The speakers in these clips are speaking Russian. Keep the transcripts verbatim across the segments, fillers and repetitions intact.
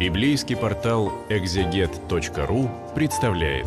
Библейский портал экзегет точка ру представляет.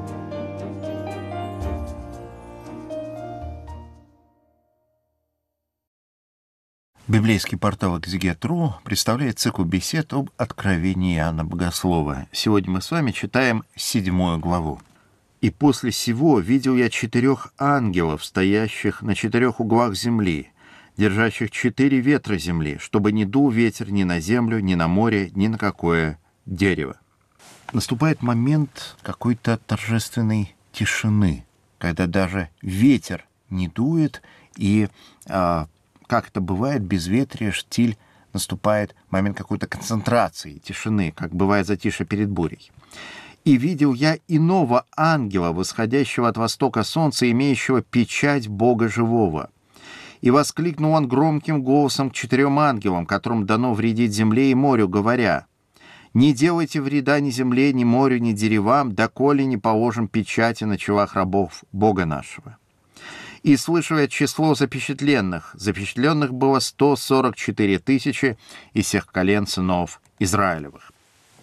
Библейский портал экзегет точка ру представляет цикл бесед об откровении Иоанна Богослова. Сегодня мы с вами читаем седьмую главу. «И после сего видел я четырех ангелов, стоящих на четырех углах земли, держащих четыре ветра земли, чтобы не дул ветер ни на землю, ни на море, ни на какое дерево». Наступает момент какой-то торжественной тишины, когда даже ветер не дует, и, а, как это бывает, безветрие, штиль, наступает момент какой-то концентрации, тишины, как бывает затишье перед бурей. «И видел я иного ангела, восходящего от востока солнца, имеющего печать Бога живого. И воскликнул он громким голосом к четырем ангелам, которым дано вредить земле и морю, говоря: не делайте вреда ни земле, ни морю, ни деревам, доколе не положим печати на челах рабов Бога нашего. И слышал я число запечатленных. Запечатленных было сто сорок четыре тысячи из всех колен сынов Израилевых».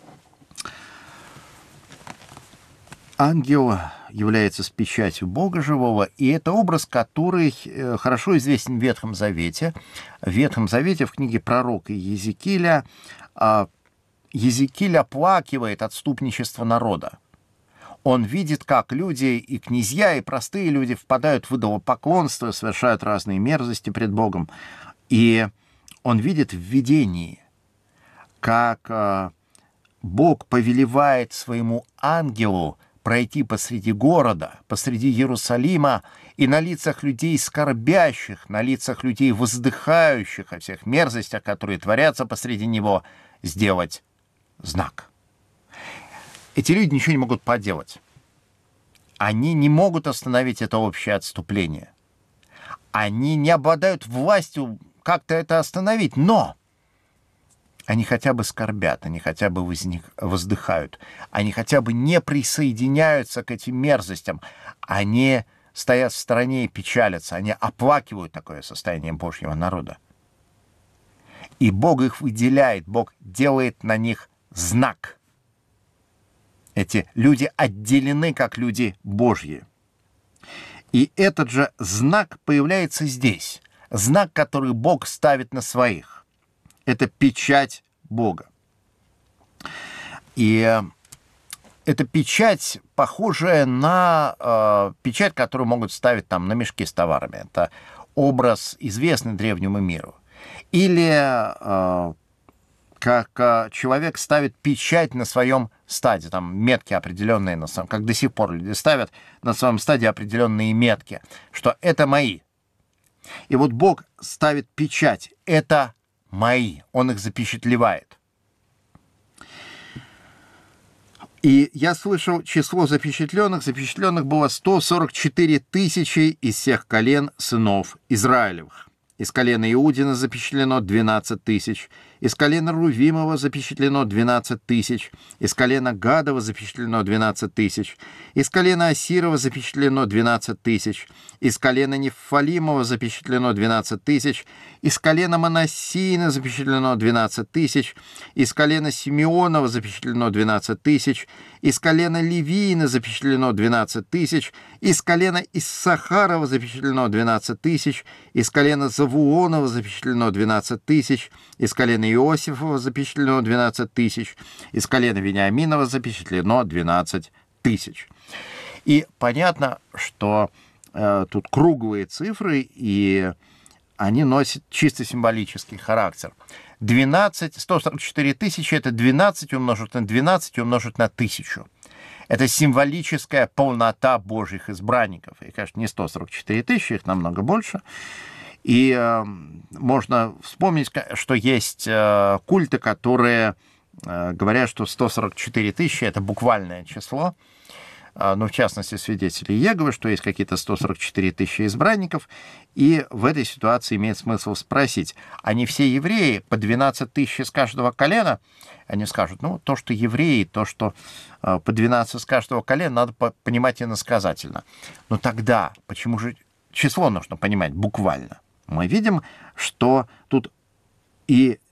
Ангел является с печатью Бога живого, и это образ, который хорошо известен в Ветхом Завете. В Ветхом Завете, в книге пророка Иезекииля, Иезекииль оплакивает отступничество народа. Он видит, как люди, и князья, и простые люди впадают в идолопоклонство, совершают разные мерзости пред Богом. И он видит в видении, как Бог повелевает своему ангелу пройти посреди города, посреди Иерусалима, и на лицах людей скорбящих, на лицах людей воздыхающих о всех мерзостях, которые творятся посреди него, сделать знак. Эти люди ничего не могут поделать. Они не могут остановить это общее отступление. Они не обладают властью как-то это остановить, но они хотя бы скорбят, они хотя бы возник, воздыхают, они хотя бы не присоединяются к этим мерзостям, они стоят в стороне и печалятся, они оплакивают такое состояние Божьего народа. И Бог их выделяет, Бог делает на них знак. Эти люди отделены как люди Божьи. И этот же знак появляется здесь, знак, который Бог ставит на своих. Это печать Бога. И эта печать, похожая на э, печать, которую могут ставить там на мешки с товарами. Это образ, известный древнему миру. Или э, как э, человек ставит печать на своем стаде, там метки определенные, на своем, как до сих пор люди ставят на своем стаде определенные метки, что это мои. И вот Бог ставит печать. Это мои. Он их запечатлевает. И я слышал число запечатленных. Запечатленных было сто сорок четыре тысячи из всех колен сынов Израилевых. Из колена Иудина запечатлено двенадцать тысяч. Из колена Рувимова запечатлено двенадцать тысяч. Из колена Гадова запечатлено двенадцать тысяч. Из колена Асирова запечатлено двенадцать тысяч. Из колена Нефалимова запечатлено двенадцать тысяч. Из колена Манассиина запечатлено двенадцать тысяч. Из колена Симеонова запечатлено двенадцать тысяч. Из колена Левиина запечатлено двенадцать тысяч. Из колена Иссахарова запечатлено двенадцать тысяч. Из колена Завуонова запечатлено двенадцать тысяч. Из колена Иосифова запечатлено двенадцать тысяч. Из колена Вениаминова запечатлено двенадцать тысяч. И понятно, что э, тут круглые цифры, и они носят чисто символический характер. двенадцать, сто сорок четыре тысячи — это двенадцать умножить на двенадцать умножить на тысячу. Это символическая полнота Божьих избранников. И, конечно, не сто сорок четыре тысячи, их намного больше. И э, можно вспомнить, что есть э, культы, которые э, говорят, что сто сорок четыре тысячи — это буквальное число. Э, ну, в частности, свидетели Иеговы, что есть какие-то сто сорок четыре тысячи избранников. И в этой ситуации имеет смысл спросить, они все евреи, по двенадцать тысяч из каждого колена? Они скажут, ну, то, что евреи, то, что э, по двенадцать из каждого колена, надо по- понимать иносказательно. Но тогда почему же число нужно понимать буквально? Мы видим, что тут и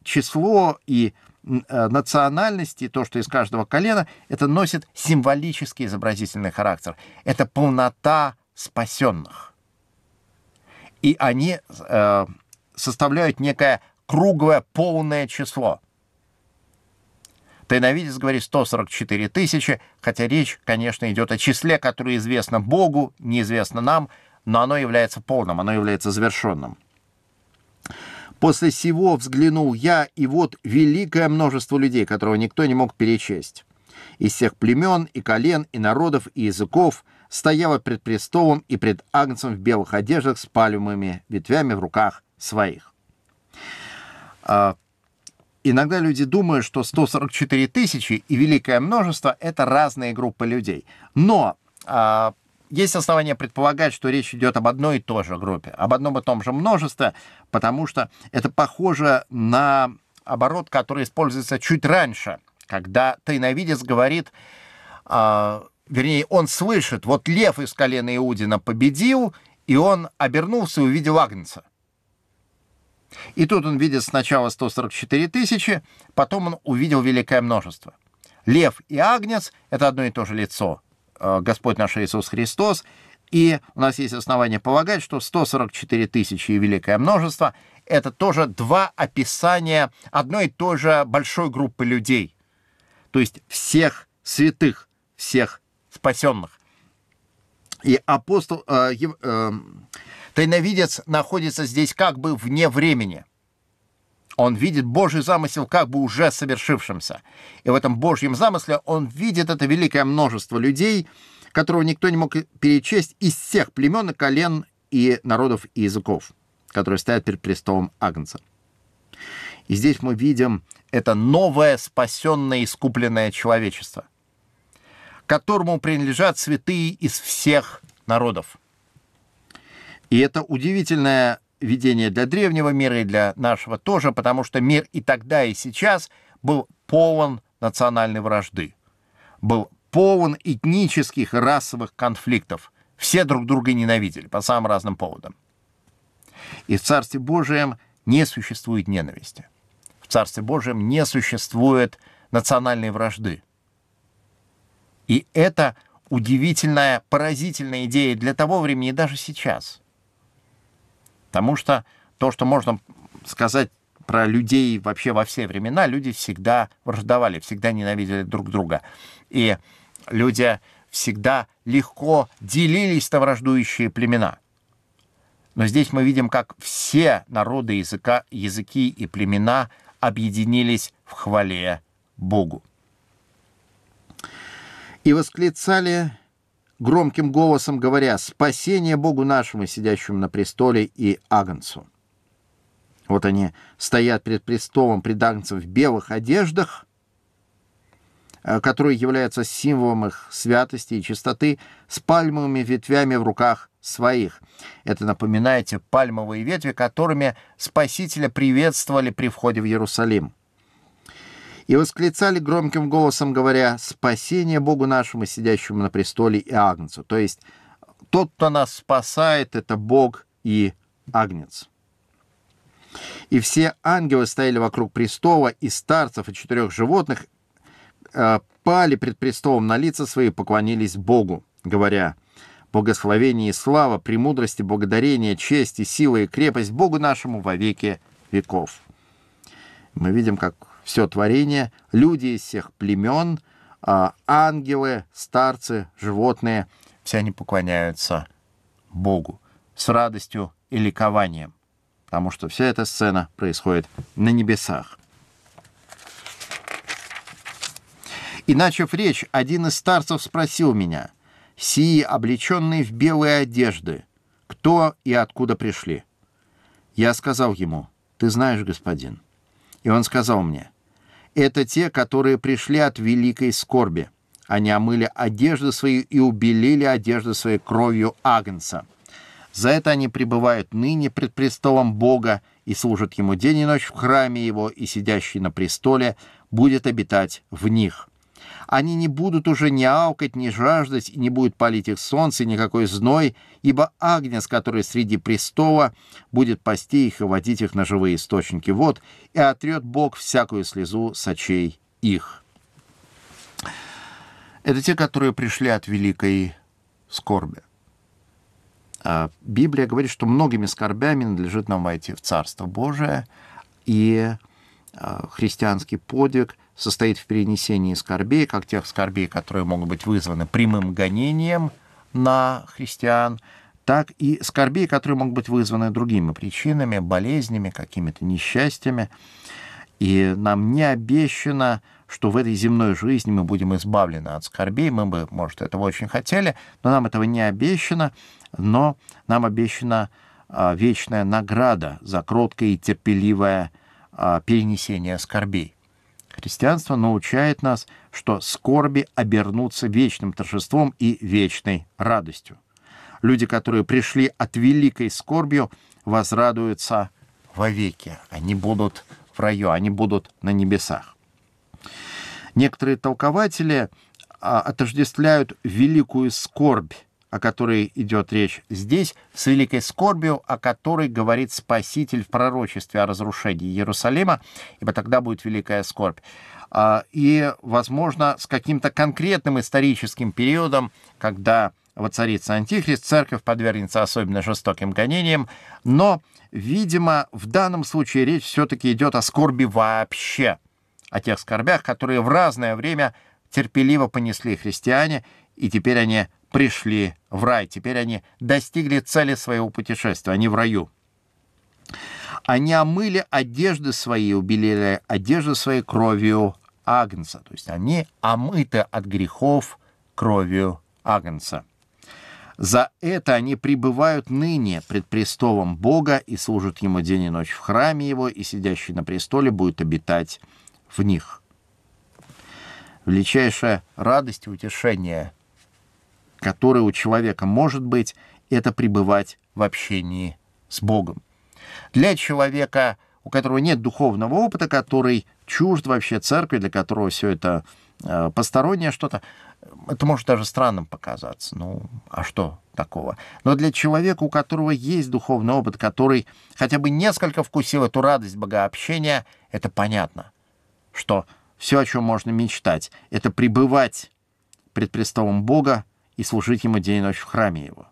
число и национальности, то, что из каждого колена, это носит символический изобразительный характер. Это полнота спасенных. И они э, составляют некое круглое, полное число. Тайновидец говорит сто сорок четыре тысячи, хотя речь, конечно, идет о числе, которое известно Богу, неизвестно нам, но оно является полным, оно является завершенным. «После сего взглянул я, и вот великое множество людей, которого никто не мог перечесть, из всех племен и колен, и народов, и языков, стояло пред престолом и пред Агнцем в белых одеждах с пальмовыми ветвями в руках своих». А, иногда люди думают, что сто сорок четыре тысячи и великое множество — это разные группы людей. Но а, есть основания предполагать, что речь идет об одной и той же группе, об одном и том же множестве, потому что это похоже на оборот, который используется чуть раньше, когда тайновидец говорит, э, вернее, он слышит, вот лев из колена Иудина победил, и он обернулся и увидел Агнца. И тут он видит сначала сто сорок четыре тысячи, потом он увидел великое множество. Лев и Агнец — это одно и то же лицо. Господь наш Иисус Христос, и у нас есть основания полагать, что сто сорок четыре тысячи и великое множество — это тоже два описания одной и той же большой группы людей, то есть всех святых, всех спасенных. И апостол, э, э, тайновидец находится здесь как бы вне времени. Он видит Божий замысел как бы уже совершившимся. И в этом Божьем замысле он видит это великое множество людей, которого никто не мог перечесть, из всех племен и колен и народов и языков, которые стоят перед престолом Агнца. И здесь мы видим это новое спасенное искупленное человечество, которому принадлежат святые из всех народов. И это удивительное видение для древнего мира и для нашего тоже, потому что мир и тогда, и сейчас был полон национальной вражды, был полон этнических и расовых конфликтов. Все друг друга ненавидели по самым разным поводам. И в Царстве Божьем не существует ненависти. В Царстве Божьем не существует национальной вражды. И это удивительная, поразительная идея для того времени, даже сейчас. Потому что то, что можно сказать про людей вообще во все времена, люди всегда враждовали, всегда ненавидели друг друга. И люди всегда легко делились на враждующие племена. Но здесь мы видим, как все народы, языка, языки и племена объединились в хвале Богу. «И восклицали громким голосом, говоря: спасение Богу нашему, сидящему на престоле, и Агнцу». Вот они стоят перед престолом, пред Агнцем в белых одеждах, которые являются символом их святости и чистоты, с пальмовыми ветвями в руках своих. Это напоминает те пальмовые ветви, которыми Спасителя приветствовали при входе в Иерусалим. «И восклицали громким голосом, говоря: спасение Богу нашему, сидящему на престоле, и Агнцу». То есть тот, кто нас спасает, это Бог и Агнец. «И все ангелы стояли вокруг престола, и старцев, и четырех животных э, пали пред престолом на лица свои, поклонились Богу, говоря: благословение и слава, премудрости, благодарение, честь и сила и крепость Богу нашему во веки веков». Мы видим, как все творение, люди из всех племен, э, ангелы, старцы, животные, все они поклоняются Богу с радостью и ликованием, потому что вся эта сцена происходит на небесах. И, начав речь, один из старцев спросил меня: «Сии, облеченные в белые одежды, кто и откуда пришли?» Я сказал ему: «Ты знаешь, господин». И он сказал мне: «Это те, которые пришли от великой скорби. Они омыли одежды свои и убелили одежды своей кровью Агнца. За это они пребывают ныне пред престолом Бога и служат Ему день и ночь в храме Его, и сидящий на престоле будет обитать в них. Они не будут уже ни аукать, ни жаждать, и не будет палить их солнце, никакой зной, ибо агнец, который среди престола, будет пасти их и водить их на живые источники вод, и отрет Бог всякую слезу с очей их». Это те, которые пришли от великой скорби. А Библия говорит, что многими скорбями надлежит нам войти в Царство Божие, и христианский подвиг состоит в перенесении скорбей, как тех скорбей, которые могут быть вызваны прямым гонением на христиан, так и скорбей, которые могут быть вызваны другими причинами, болезнями, какими-то несчастьями. И нам не обещано, что в этой земной жизни мы будем избавлены от скорбей. Мы бы, может, этого очень хотели, но нам этого не обещано. Но нам обещана а, вечная награда за кроткое и терпеливое а, перенесение скорбей. Христианство научает нас, что скорби обернутся вечным торжеством и вечной радостью. Люди, которые пришли от великой скорбью, возрадуются вовеки. Они будут в раю, они будут на небесах. Некоторые толкователи а, отождествляют великую скорбь, о которой идет речь здесь, с великой скорбью, о которой говорит Спаситель в пророчестве о разрушении Иерусалима, ибо тогда будет великая скорбь. И, возможно, с каким-то конкретным историческим периодом, когда воцарится Антихрист, церковь подвергнется особенно жестоким гонениям, но, видимо, в данном случае речь все-таки идет о скорби вообще, о тех скорбях, которые в разное время терпеливо понесли христиане, и теперь они пришли в рай, теперь они достигли цели своего путешествия, они в раю. Они омыли одежды свои, убелили одежды своей кровью агнца, то есть они омыты от грехов кровью агнца. За это они пребывают ныне пред престолом Бога и служат Ему день и ночь в храме Его, и сидящий на престоле будет обитать в них. Величайшая радость и утешение, которое у человека может быть, это пребывать в общении с Богом. Для человека, у которого нет духовного опыта, который чужд вообще церкви, для которого все это э, постороннее что-то, это может даже странным показаться. Ну, а что такого? Но для человека, у которого есть духовный опыт, который хотя бы несколько вкусил эту радость богообщения, это понятно, что все, о чем можно мечтать, это пребывать пред престолом Бога и служить Ему день и ночь в храме Его.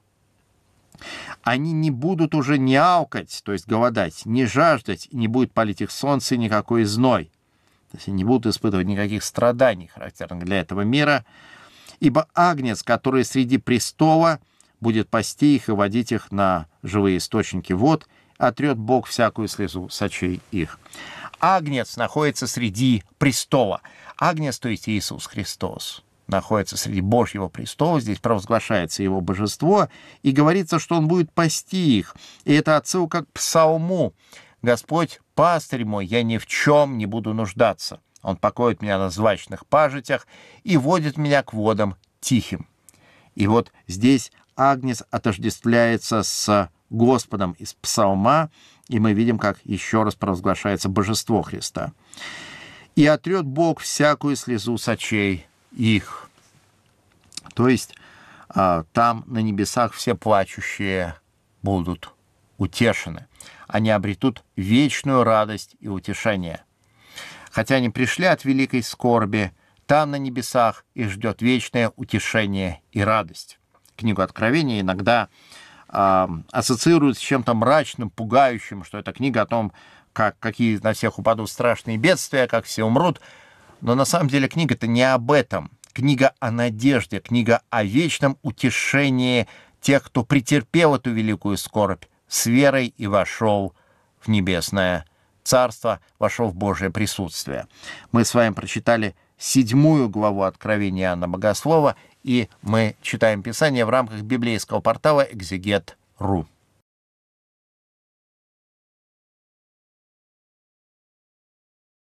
Они не будут уже ни аукать, то есть голодать, ни жаждать, и не будет палить их солнце, никакой зной. То есть они не будут испытывать никаких страданий, характерных для этого мира, ибо агнец, который среди престола, будет пасти их и водить их на живые источники вод, отрет Бог всякую слезу с очей их. Агнец находится среди престола. Агнец, то есть Иисус Христос, находится среди Божьего престола, здесь провозглашается Его божество, и говорится, что Он будет пасти их. И это отсылка к псалму. «Господь, пастырь мой, я ни в чем не буду нуждаться. Он покоит меня на злачных пажитях и водит меня к водам тихим». И вот здесь агнец отождествляется с Господом из псалма, и мы видим, как еще раз провозглашается божество Христа. «И отрет Бог всякую слезу с очей их». То есть там на небесах все плачущие будут утешены. Они обретут вечную радость и утешение. Хотя они пришли от великой скорби, там на небесах их ждет вечное утешение и радость. Книгу Откровения иногда э, ассоциируют с чем-то мрачным, пугающим, что это книга о том, как, какие на всех упадут страшные бедствия, как все умрут. Но на самом деле книга-то не об этом. Книга о надежде, книга о вечном утешении тех, кто претерпел эту великую скорбь с верой и вошел в небесное царство, вошел в Божие присутствие. Мы с вами прочитали седьмую главу Откровения Иоанна Богослова, и мы читаем Писание в рамках библейского портала экзегет точка ру.